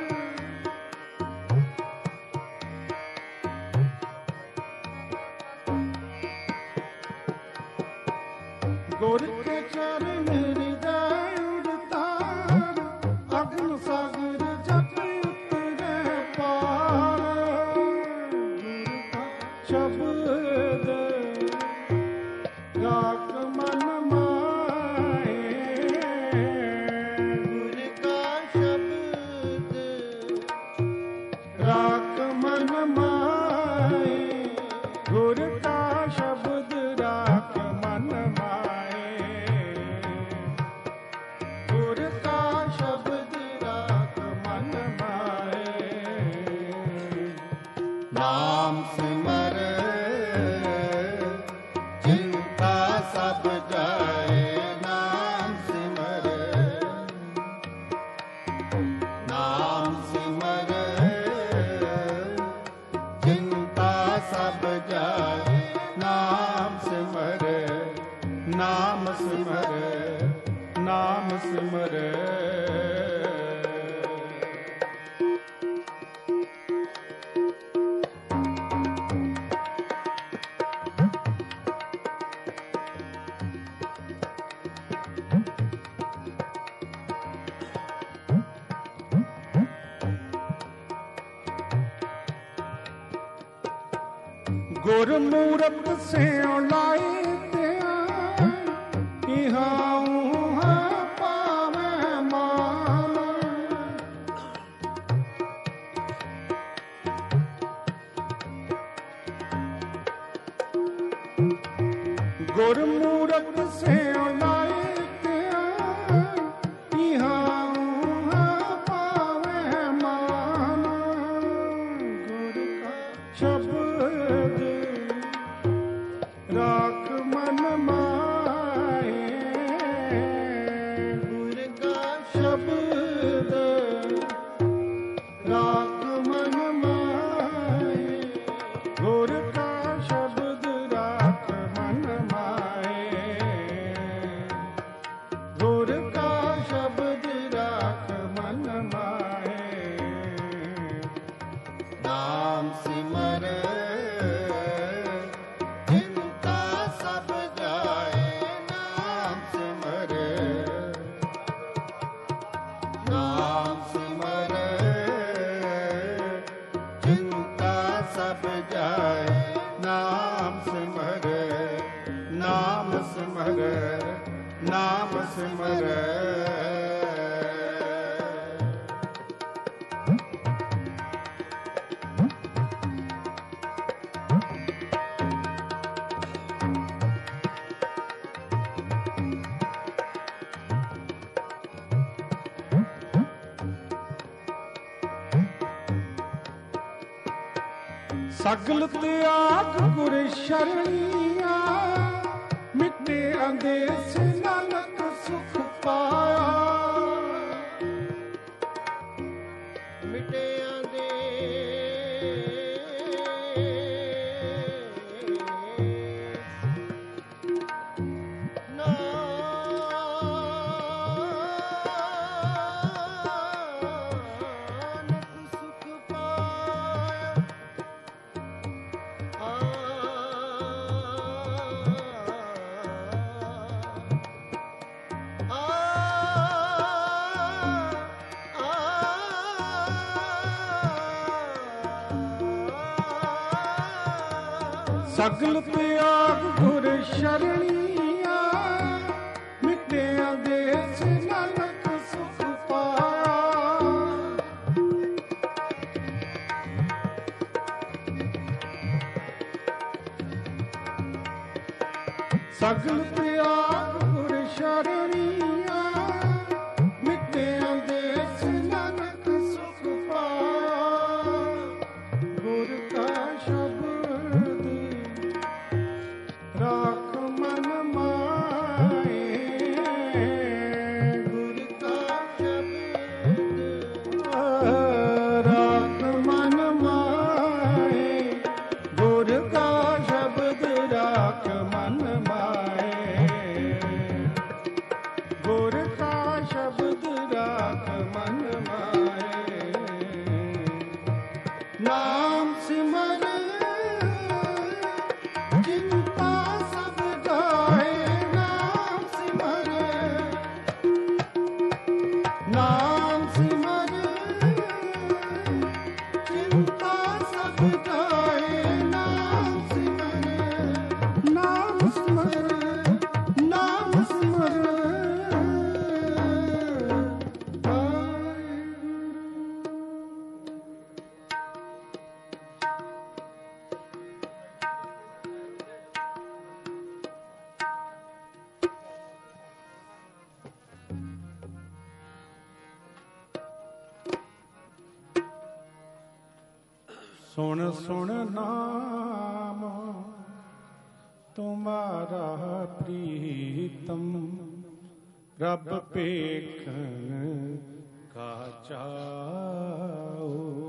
A: ਗੁਰ ਕੇ ਚਰਨ ਹਿਰਦੈ ਉਤਾਰ ਅਗਨ ਸਾਗਰ ਜਪ ਉਤਰੈ ਪਾਰ ਗੁਰ ਕਾ ਸ਼ਬਦ ਰਾਖ ਮਨ ਮਾਹੀ
B: ਗੁਰ ਕਾ ਸ਼ਬਦ
A: ਰਾਖ ਮਨ ਮਾਹੀ ਗੁਰ ਕਾ ਸ਼ਬਦ ਰਾਖ ਮਨ ਮਾਹੀ ਗੁਰ ਕਾ ਸ਼ਬਦ ਰਾਖ ਮਨ ਮਾਹੀ ਨਾਮ ਸਿਮਰ ਚਿੰਤਾ ਸਭ ਜਾਏ ਨਾਮ ਸਿਮਰ ਨਾਮ ਸਿਮਰ ਚਿੰਤਾ ਸਭ ਜਾਏ ਨਾਮ ਸਿਮਰ ਨਾਮ ਸਿਮਰ ਨਾਮ ਸਿਮਰ गुरमूरत से लाई दिया इहाँ पावे मान। गुरमूरत से लाई दिया इहाँ पावे मान। गुर का शब्द राख मन माए। गुर का शब्द राख मन माए। गुर का शब्द राख मन माए। गुर का शब्द राख मन माए। नाम सिमर नाम सिमर। सगल त्याग गुर शरणिया मिटे अंदेश नानक सुख पाया। मिटे सगल त्याग गुर शरणिया मिटे अंदेश नानक सुख पाया। सगल त्याग गुर शरणिया मिटे अंदेश नानक सुख पाया। गुर का शब्द राख मन माए। गुर का शब्द राख मन माए। गुर का शब्द राख मन माए। गुर का शब्द राख मन माए। नाम सिमर नाम सिमर चिंता सब जाए। नाम सिमर नाम सिमर नाम सिमर। सुन सुन नाम तुम्हारा प्रीतम। रब पेखन का चाओ।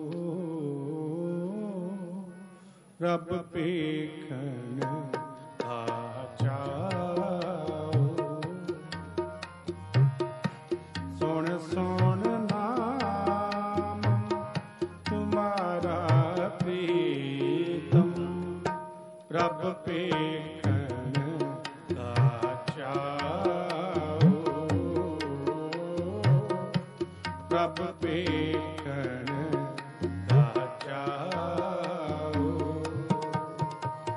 A: रब पेखन का चाओ। सुन सुन नाम तुम्हारा प्रीतम। रब पेखन का चाओ। रब पेखन का चाओ।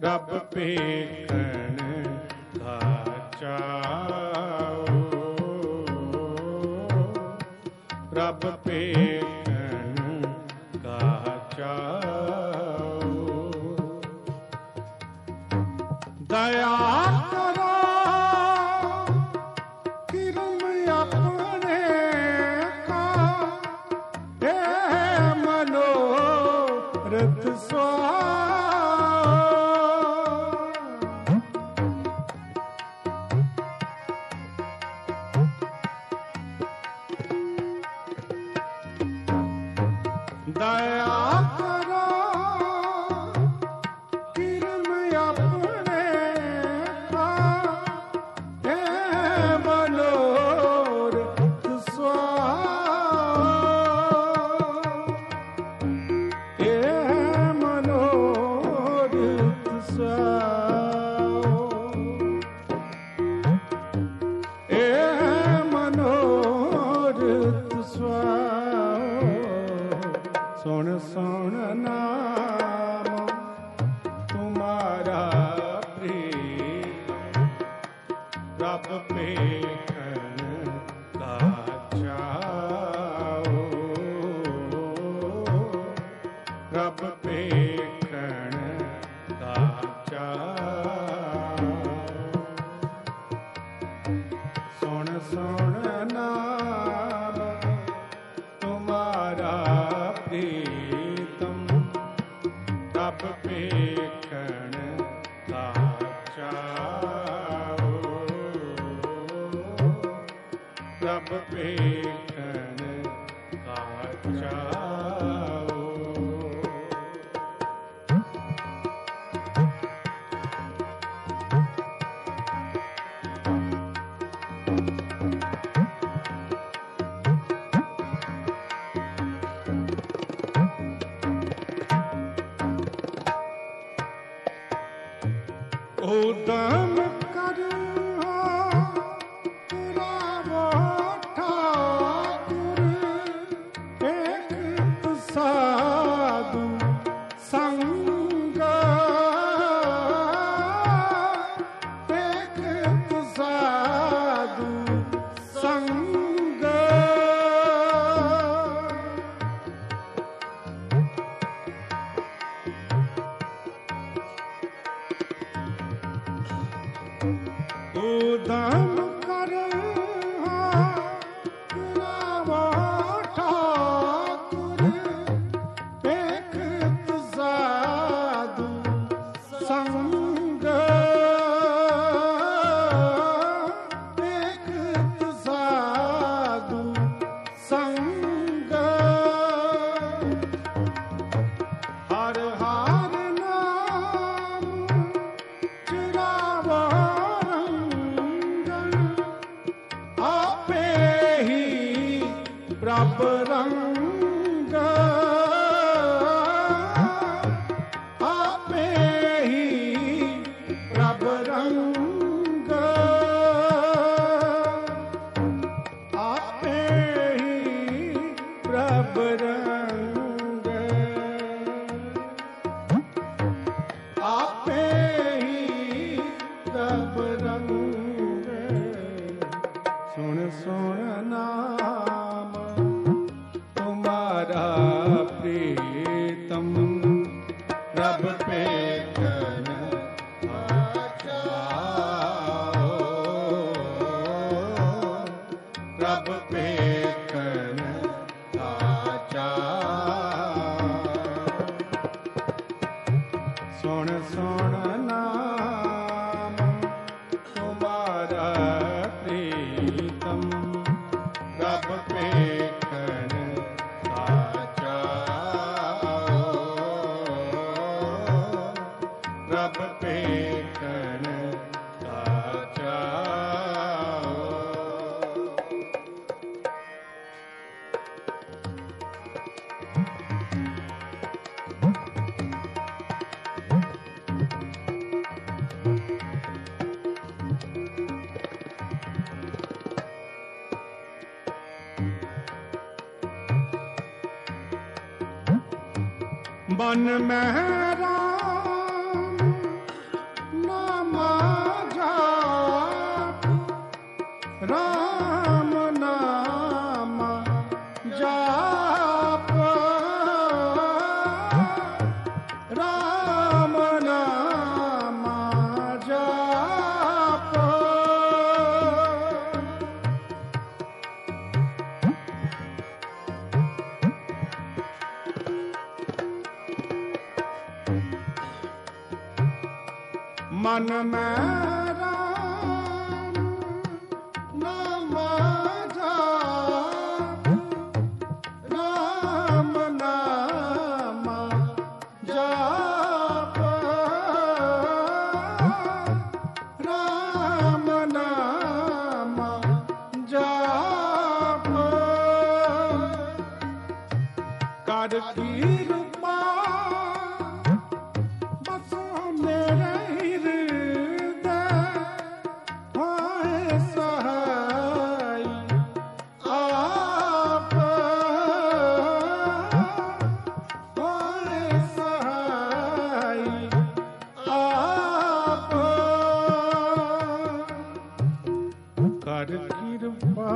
A: रब पेखण का चाओ, रब पेखण का चाओ। दया करो किरम अपने का, हे मनोरथ स्वा। दया करो किरम अपने का, हे मनोरथ स्वा। हे मनोरथ स्वा। हे मनोरथ स्वा। सुन सुन नाम तुम्हारा प्रीत, रब पेखण का चाओ, रब पेखण का चाओ। सुन सुन नाम तुम्हारा प्रीतम, रब पेखण का चाओ, रब पेखण का चाओ। उदम करो रावो ठाकुर, एक साधु संग, एक साधु संग। उदम कर रावो ठाकुर, एक साधु संग, एक साधु संग। हर हर नाम चिरावो प्रभ रंग, आपे ही प्रभ रंग, आपे ही प्रभ रंग, आपे ही प्रभ रंग। सुन सुन नाम तुम्हारा प्रीतम, रब पेखण का चाओ, रब पेखण का चाओ। सुन सुन नाम तुम्हारा प्रीतम, रब पेखण का चाओ, रब पेखण का चाओ। बन में राम मन में राम नाम जाप, राम नाम जाप, राम नाम जाप। कर कृपा बसो मेरे हृदय, होए सहाय आप, होए सहाय आप। कर कृपा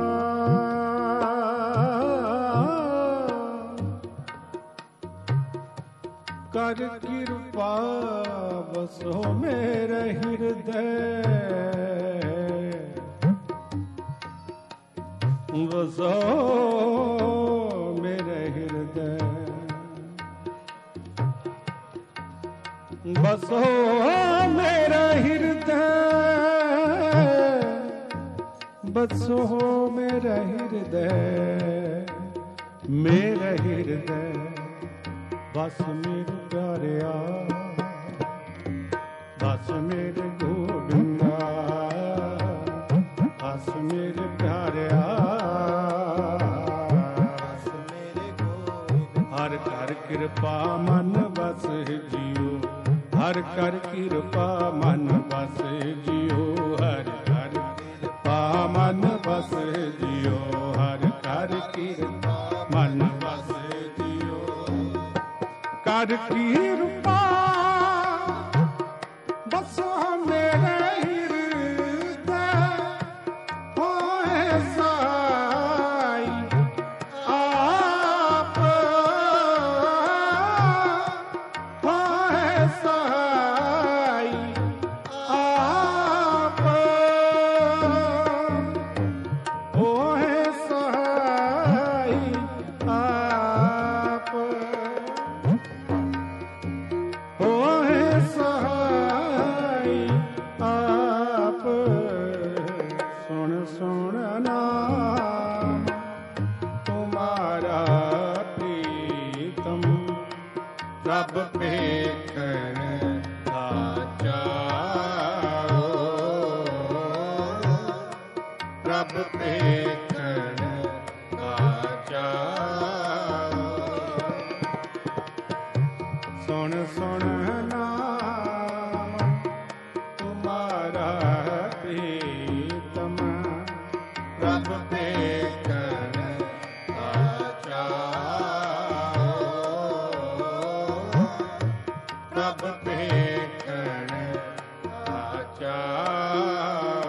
A: कर कृपा बसो मेरे हृदय, बसो मेरे हृदय, बसो मेरा हृदय, बसो मेरा हृदय, मेरा हृदय बस मेरे प्यारिया, बस मेरे गोविंदा, बस मेरे प्यारिया, बस मेरे गोविंदा। हर कर कृपा मन बस जियो, हर कर कृपा मन बस जियो, हर कर कृपा मन बस जियो, हर कर कृपा मन बस जियो। कर कृपा बसो मेरे हृदय, होए सहाय आप, होए सहाय आप, होए सहाय आप, होए सहाय आप। सुन सुन नाम तुम्हारा प्रीतम, रब पेखन आचाओ, रब पेखन आचाओ। सुन सुन नाम तुम्हारा प्रीतम, रब पेखन आचाओ, रब पेखन आचाओ।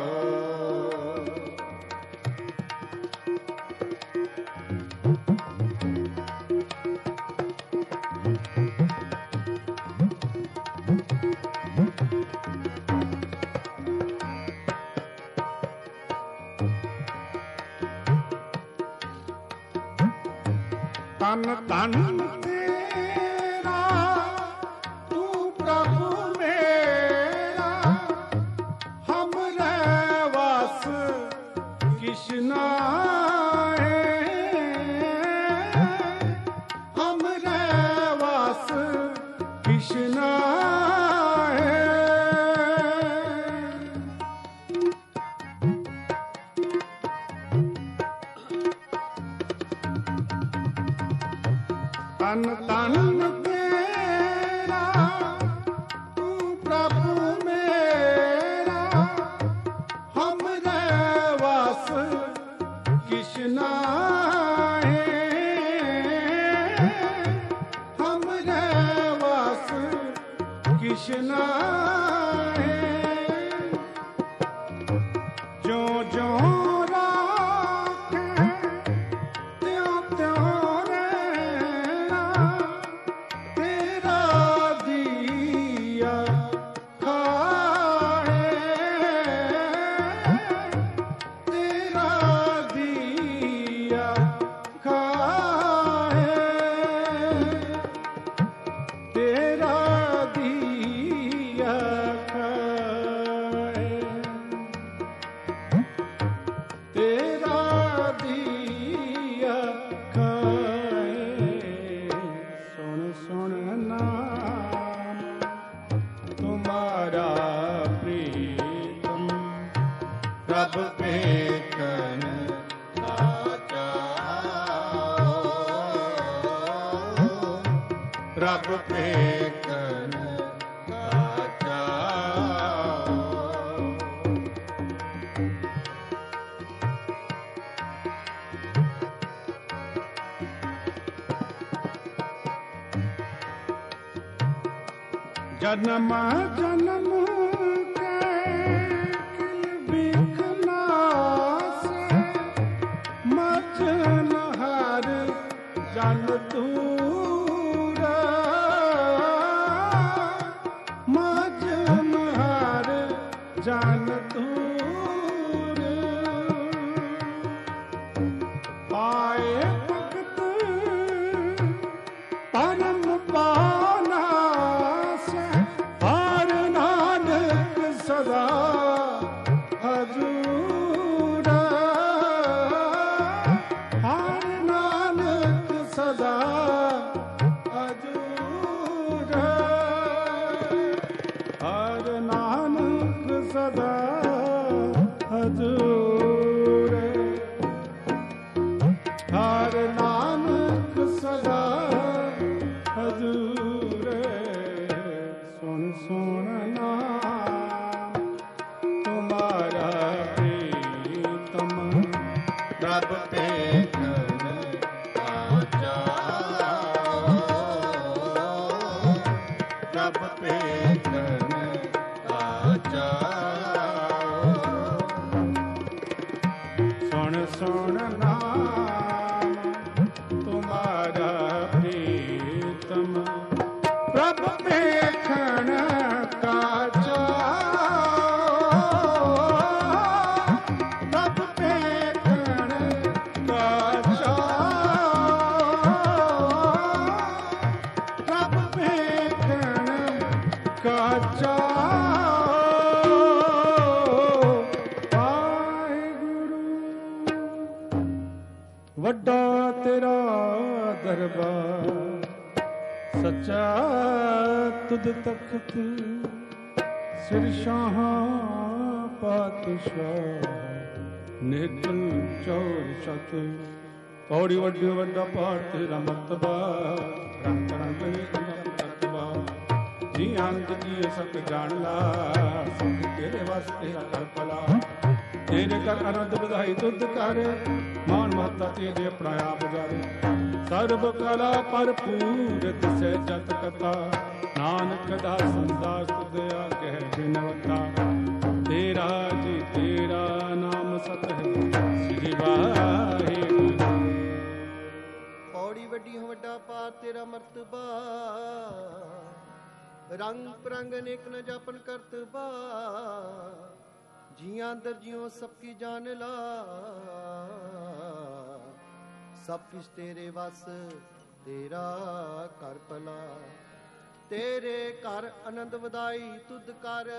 A: तन तन तेरा तू प्रभु मेरा, हमरे वास कृष्णा है, हमरे वास कृष्णा है। तन तन तेरा तू प्रभु मेरा, हमरे वास कृष्णा है, हमरे वास कृष्णा है। जो जो राखे त्यों त्यों रहना, तेरा दिया खाए, तेरा दिया खाए, तेरा दिया
C: तुम्हारा प्रीतम प्रभ पेखन प्रभ पेखन
A: जन्म जन्म के किल बिखना से मचन हर जन दूर मचन हर जन दूर पाए भगत परम पाना हर नानक सदा हजूर हर नानक सदा हजूर हर नानक सदा हजूर हर नानक सदा हजूर सुन सुन नाम तुम्हारा प्रीतम
C: प्रभ पेखन प्रभ पेखन
A: सुन सुन नाम तुम्हारा प्रीतम प्रभ पेखन काचा प्रभ पेखन काचा प्रभ पेखन काचा ਵੱਡਾ ਤੇਰਾ ਦਰਬਾਰ ਸੱਚਾ ਤੁਧ ਤਖਤ ਸਿਰ ਸ਼ਾਹਾਂ ਪਾਤਸ਼ਾਹ ਨਿਰਤਨ ਚੌਰ ਸਤ ਪੌੜੀ ਵੱਡੇ ਵੱਡਾ ਪਾਠ ਤੇਰਾ ਮਰਤਬਾ ਰੰਗ ਰੰਗ ਮਰਤਬਾ ਜੀ ਅੰਤ ਜੀ ਸਤ ਜਾਣ ਲਾ ਸਤ ਤੇਰੇ ਵਾਸਤੇ ਕਰ ਭਲਾ तेरे कर आनंद बधाई तुद कर मान माता तेरे अपना आप गर सर्व कला भरपूर दिसे जत कथा नानक दासन दास तुद आगे बिनवता तेरा जी तेरा नाम सत है श्री वाहिगुरू
B: ਪੌੜੀ ਵੱਡੀ ਹੋ ਵੱਡਾ ਪਾਰ ਤੇਰਾ ਮਰਤਬਾ ਰੰਗ ਪ੍ਰੰਗ ਅਨੇਕ ਨ ਜਾਪਨ ਕਰਤਬਾ जियां अंदर जियो सबकी जान ला सब किछ तेरे वस तेरा कर भला तेरे घर आनंद वधाई तुद कर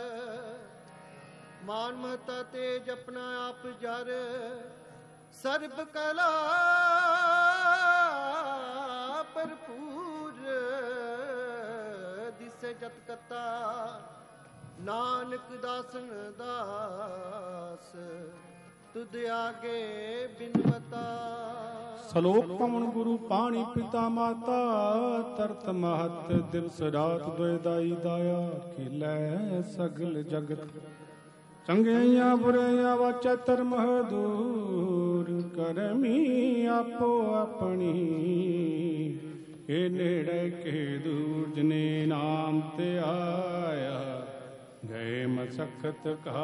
B: मान महता तेज अपना आप जर सर्ब कला भरपूर दिसे जत कता नानक दासन दास तुद आगे बिनवता
A: ਸਲੋਕ ਪਵਨ ਗੁਰੂ ਪਾਣੀ ਪਿਤਾ ਮਾਤਾ ਤਰਤ ਮਹਤ ਦਿਵਸ ਰਾਤ ਦੁਇ ਦਾਈ ਦਾਇਆ ਖੇਲੇ ਸਗਲ ਜਗਤ ਚੰਗਿਆਈਆਂ ਬੁਰਾਈਆਂ ਵਾਚੈ ਧਰਮ ਦੂਰ ਕਰਮੀ ਆਪੋ ਆਪਣੀ ਇਹ ਨੇੜੇ ਕੇ ਦੂਰ ਜਨੇ ਨਾਮ ਤੇ ਆਇਆ ਗਏ ਮਸਕਤ ਕਾ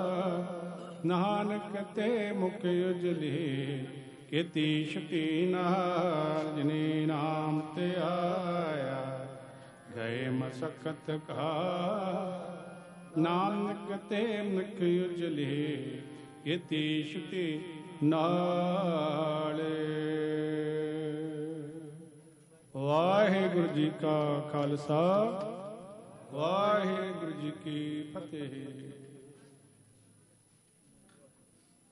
A: ਨਾਨਕ ਤੇ ਮੁਖ ਉਜਲੇ ਕੀਤੀ ਸ਼ਕੀ ਨਾਲ ਜਨੇ ਨਾਮ ਤੇ ਆਇਆ ਗਏ ਮਸਕਤ ਕਾ ਨਾਨਕ ਤੇ ਮੁਖ ਉਜਲੇ ਕੀਤੀ ਸ਼ਕੀ ਨਾਲ। ਵਾਹਿਗੁਰੂ ਜੀ ਕਾ ਖਾਲਸਾ ਵਾਹਿਗੁਰੂ ਜੀ ਕੀ ਫਤਿਹ।